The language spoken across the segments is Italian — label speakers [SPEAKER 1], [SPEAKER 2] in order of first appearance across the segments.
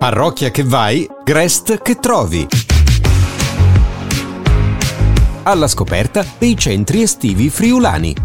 [SPEAKER 1] Parrocchia che vai, Grest che trovi. Alla scoperta dei centri estivi friulani.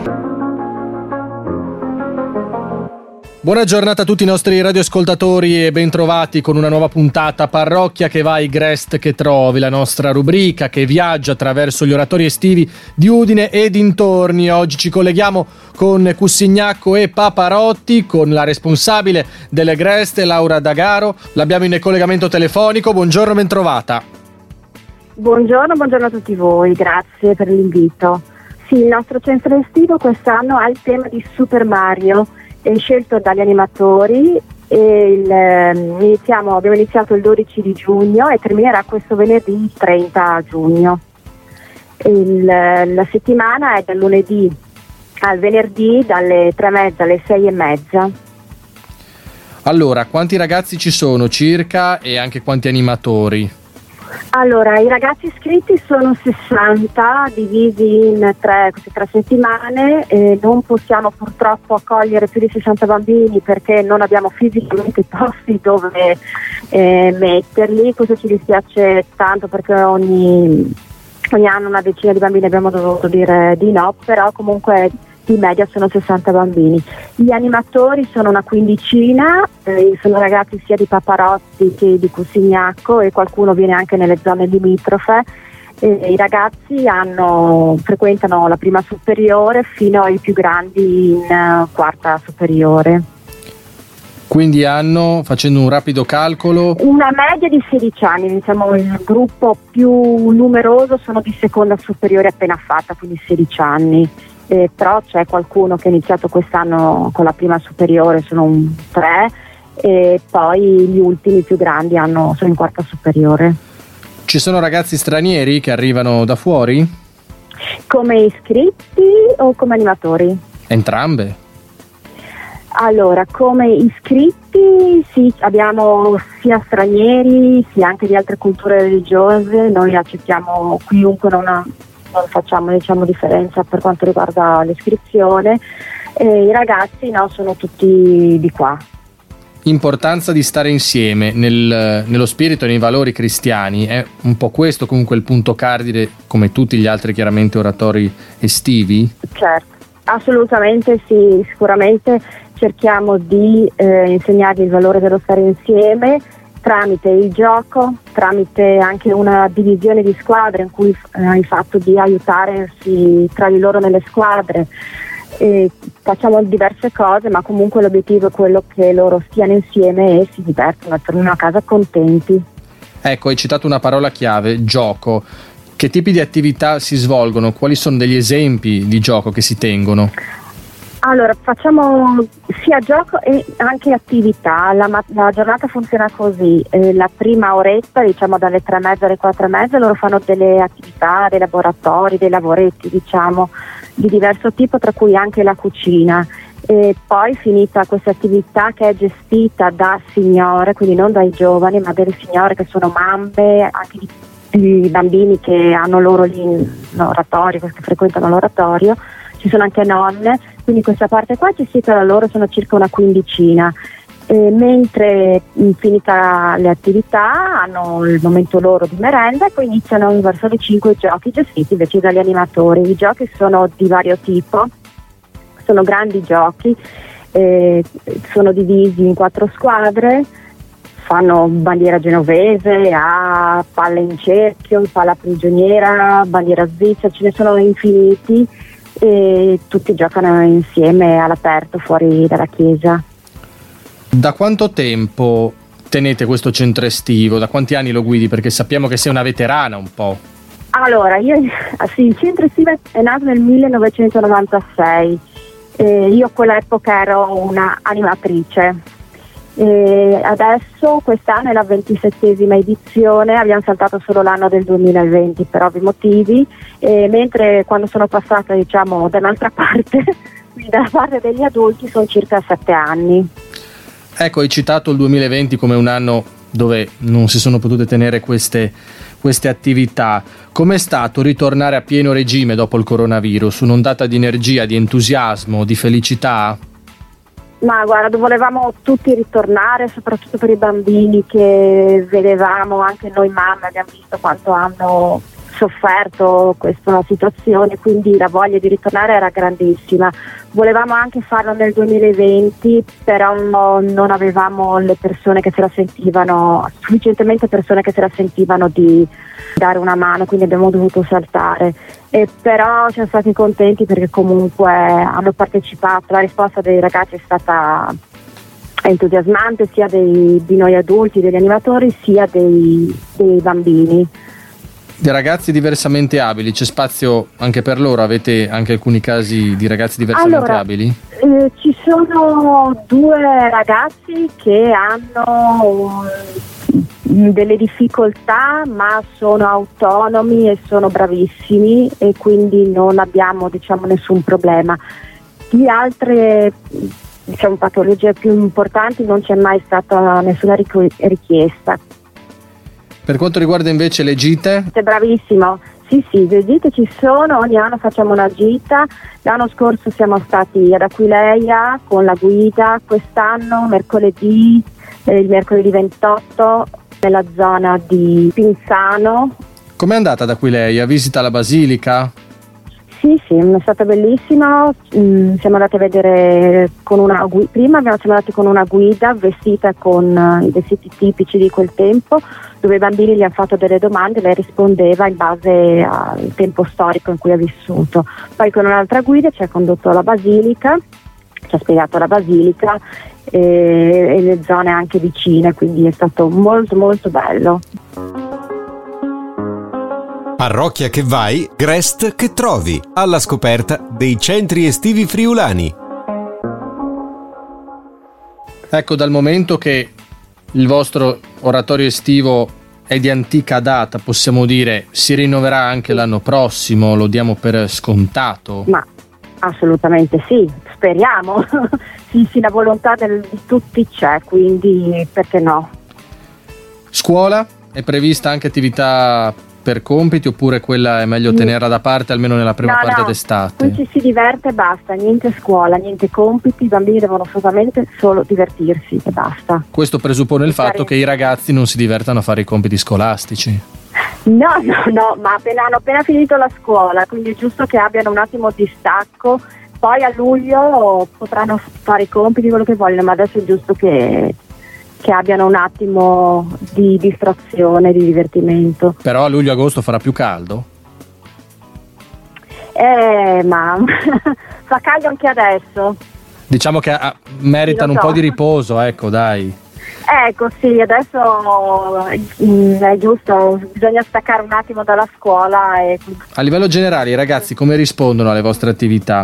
[SPEAKER 2] Buona giornata a tutti i nostri radioascoltatori e bentrovati con una nuova puntata Parrocchia che vai, Grest che trovi, la nostra rubrica che viaggia attraverso gli oratori estivi di Udine e dintorni. Oggi ci colleghiamo con Cussignacco e Paparotti, con la responsabile delle Grest, Laura D'Agaro. L'abbiamo in collegamento telefonico. Buongiorno, bentrovata.
[SPEAKER 3] Buongiorno a tutti voi, grazie per l'invito. Sì, il nostro centro estivo quest'anno ha il tema di Super Mario, è scelto dagli animatori e abbiamo iniziato il 12 di giugno e terminerà questo venerdì 30 giugno. La settimana è dal lunedì al venerdì dalle 3:30 alle 6:30.
[SPEAKER 2] Allora, quanti ragazzi ci sono circa e anche quanti animatori?
[SPEAKER 3] Allora, i ragazzi iscritti sono 60, divisi in queste tre settimane. Non possiamo purtroppo accogliere più di 60 bambini perché non abbiamo fisicamente posti dove metterli. Questo ci dispiace tanto perché ogni anno una decina di bambini abbiamo dovuto dire di no, però comunque in media sono 60 bambini. Gli animatori sono una quindicina, sono ragazzi sia di Paparotti che di Cussignacco e qualcuno viene anche nelle zone limitrofe. I ragazzi frequentano la prima superiore fino ai più grandi in quarta superiore.
[SPEAKER 2] Quindi hanno, facendo un rapido calcolo,
[SPEAKER 3] una media di 16 anni, diciamo il gruppo più numeroso sono di seconda superiore appena fatta, quindi 16 anni. Però c'è qualcuno che ha iniziato quest'anno con la prima superiore, sono 3, e poi gli ultimi più grandi sono in quarta superiore.
[SPEAKER 2] Ci sono ragazzi stranieri che arrivano da fuori?
[SPEAKER 3] Come iscritti o come animatori?
[SPEAKER 2] Entrambe.
[SPEAKER 3] Allora, come iscritti sì, abbiamo sia stranieri sia anche di altre culture religiose, noi accettiamo chiunque, non facciamo differenza per quanto riguarda l'iscrizione. I ragazzi sono tutti di qua.
[SPEAKER 2] Importanza di stare insieme nello spirito e nei valori cristiani, è un po' questo comunque il punto cardine, come tutti gli altri chiaramente oratori estivi?
[SPEAKER 3] Certo, assolutamente sì, sicuramente cerchiamo di insegnargli il valore dello stare insieme tramite il gioco, tramite anche una divisione di squadre in cui il fatto di aiutarsi tra di loro nelle squadre. Facciamo diverse cose, ma comunque l'obiettivo è quello che loro stiano insieme e si divertono e tornino a casa contenti. Ecco,
[SPEAKER 2] hai citato una parola chiave, gioco. Che tipi di attività si svolgono? Quali sono degli esempi di gioco che si tengono?
[SPEAKER 3] Allora, facciamo sia gioco e anche attività. La giornata funziona così: la prima oretta, diciamo dalle 3:30 alle 4:30, loro fanno delle attività, dei laboratori, dei lavoretti, diciamo, di diverso tipo, tra cui anche la cucina. E poi, finita questa attività, che è gestita da signore, quindi non dai giovani, ma delle signore che sono mamme, anche di bambini che hanno loro lì l'oratorio, che frequentano l'oratorio, ci sono anche nonne. Quindi questa parte qua gestita da loro sono circa una quindicina, mentre finita le attività hanno il momento loro di merenda e poi iniziano verso le 5 giochi gestiti invece dagli animatori. I giochi sono di vario tipo, sono grandi giochi, sono divisi in 4 squadre, fanno bandiera genovese, a palla in cerchio, palla prigioniera, bandiera svizzera, ce ne sono infiniti. E tutti giocano insieme all'aperto fuori dalla chiesa.
[SPEAKER 2] Da quanto tempo tenete questo centro estivo? Da quanti anni lo guidi? Perché sappiamo che sei una veterana un po'.
[SPEAKER 3] Allora, il centro estivo è nato nel 1996. Io a quell'epoca ero una animatrice. Adesso quest'anno è la 27esima edizione, abbiamo saltato solo l'anno del 2020 per ovvi motivi, mentre quando sono passata dall'altra parte, quindi dalla parte degli adulti, sono circa 7 anni.
[SPEAKER 2] Ecco, hai citato il 2020 come un anno dove non si sono potute tenere queste attività. Com'è stato ritornare a pieno regime dopo il coronavirus? Un'ondata di energia, di entusiasmo, di felicità?
[SPEAKER 3] Ma guarda, volevamo tutti ritornare, soprattutto per i bambini che vedevamo, anche noi mamme abbiamo visto quanto hanno sofferto questa situazione, quindi la voglia di ritornare era grandissima. Volevamo anche farlo nel 2020, però non avevamo le persone che se la sentivano, sufficientemente persone che se la sentivano di dare una mano, quindi abbiamo dovuto saltare. Però siamo stati contenti perché comunque hanno partecipato, la risposta dei ragazzi è stata entusiasmante, sia di noi adulti, degli animatori, sia dei bambini.
[SPEAKER 2] Dei ragazzi diversamente abili, c'è spazio anche per loro? Avete anche alcuni casi di ragazzi diversamente abili?
[SPEAKER 3] Ci sono 2 ragazzi che hanno delle difficoltà, ma sono autonomi e sono bravissimi, e quindi non abbiamo, diciamo, nessun problema. Di altre, diciamo, patologie più importanti non c'è mai stata nessuna richiesta.
[SPEAKER 2] Per quanto riguarda invece le gite?
[SPEAKER 3] Sei bravissimo. Sì, le gite ci sono, ogni anno facciamo una gita. L'anno scorso siamo stati ad Aquileia con la guida, quest'anno il mercoledì 28 nella zona di Pinzano.
[SPEAKER 2] Com'è andata ad Aquileia? Visita alla Basilica?
[SPEAKER 3] Sì, è stato bellissimo. Siamo andati a vedere con una guida. Prima siamo andati con una guida vestita con i vestiti tipici di quel tempo, dove i bambini gli hanno fatto delle domande e lei rispondeva in base al tempo storico in cui ha vissuto. Poi con un'altra guida ci ha condotto alla Basilica, ci ha spiegato la Basilica e le zone anche vicine, quindi è stato molto molto bello.
[SPEAKER 1] Parrocchia che vai, Grest che trovi, alla scoperta dei centri estivi friulani.
[SPEAKER 2] Ecco, dal momento che il vostro oratorio estivo è di antica data, possiamo dire, si rinnoverà anche l'anno prossimo, lo diamo per scontato?
[SPEAKER 3] Ma assolutamente sì, speriamo. Sì, la volontà di tutti c'è, quindi perché no?
[SPEAKER 2] Scuola? È prevista anche attività per compiti, oppure quella è meglio tenerla da parte almeno nella prima parte d'estate?
[SPEAKER 3] Qui ci si diverte e basta, niente scuola, niente compiti, i bambini devono assolutamente solo divertirsi e basta.
[SPEAKER 2] Questo presuppone il fatto che i ragazzi non si divertano a fare i compiti scolastici.
[SPEAKER 3] No, ma hanno appena finito la scuola, quindi è giusto che abbiano un attimo di stacco, poi a luglio potranno fare i compiti, quello che vogliono, ma adesso è giusto che abbiano un attimo di distrazione, di divertimento.
[SPEAKER 2] Però a luglio-agosto farà più caldo?
[SPEAKER 3] Ma fa caldo anche adesso.
[SPEAKER 2] Diciamo che meritano un po' di riposo, ecco, dai.
[SPEAKER 3] Ecco, sì, adesso è giusto, bisogna staccare un attimo dalla scuola.
[SPEAKER 2] A livello generale i ragazzi come rispondono alle vostre attività?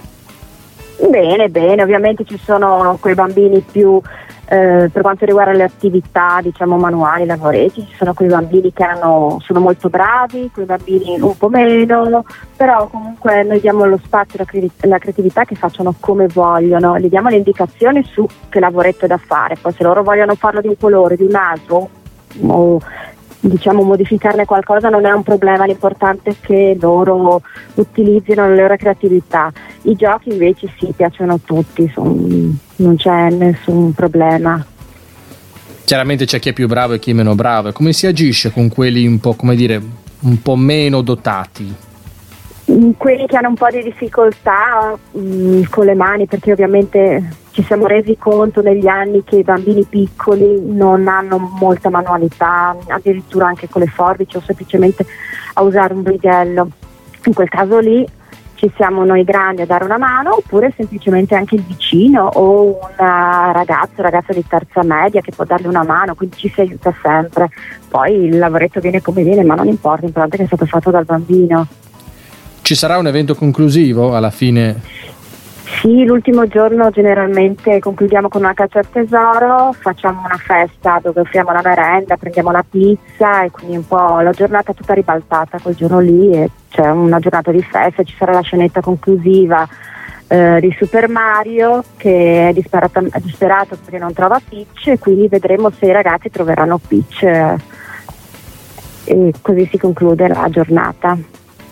[SPEAKER 3] Bene, ovviamente ci sono quei bambini più per quanto riguarda le attività, diciamo, manuali, lavoretti, ci sono quei bambini che sono molto bravi, quei bambini un po' meno, però comunque noi diamo lo spazio e la creatività che facciano come vogliono, gli diamo le indicazioni su che lavoretto è da fare, poi se loro vogliono farlo di un colore, di un altro, o diciamo modificarne qualcosa non è un problema, l'importante è che loro utilizzino la loro creatività. I giochi invece sì, piacciono a tutti, non c'è nessun problema.
[SPEAKER 2] Chiaramente c'è chi è più bravo e chi è meno bravo. Come si agisce con quelli un po', come dire, un po' meno dotati?
[SPEAKER 3] Quelli che hanno un po' di difficoltà con le mani, perché ovviamente ci siamo resi conto negli anni che i bambini piccoli non hanno molta manualità, addirittura anche con le forbici o semplicemente a usare un bridello. In quel caso lì ci siamo noi grandi a dare una mano, oppure semplicemente anche il vicino o un ragazza di terza media che può dargli una mano, quindi ci si aiuta sempre. Poi il lavoretto viene come viene, ma non importa, l'importante è che è stato fatto dal bambino.
[SPEAKER 2] Ci sarà un evento conclusivo alla fine?
[SPEAKER 3] Sì, l'ultimo giorno generalmente concludiamo con una caccia al tesoro, facciamo una festa dove offriamo la merenda, prendiamo la pizza e quindi un po' la giornata tutta ribaltata quel giorno lì, e c'è una giornata di festa, ci sarà la scenetta conclusiva di Super Mario che è disperato perché non trova Peach, e quindi vedremo se i ragazzi troveranno Peach e così si conclude la giornata.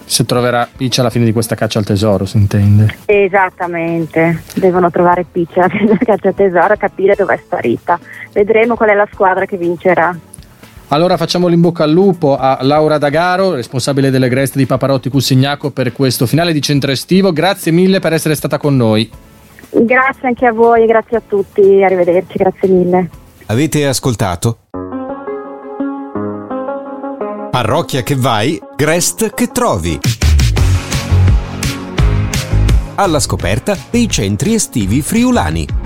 [SPEAKER 2] Se troverà Peach alla fine di questa caccia al tesoro, si intende.
[SPEAKER 3] Esattamente, devono trovare Peach alla fine della caccia al tesoro e capire dove è sparita. Vedremo qual è la squadra che vincerà.
[SPEAKER 2] Allora facciamo l'in bocca al lupo a Laura D'Agaro, responsabile delle Grest di Paparotti Cussignaco, per questo finale di centro estivo. Grazie mille per essere stata con noi.
[SPEAKER 3] Grazie anche a voi, grazie a tutti, arrivederci, grazie mille.
[SPEAKER 1] Avete ascoltato? Parrocchia che vai, Grest che trovi. Alla scoperta dei centri estivi friulani.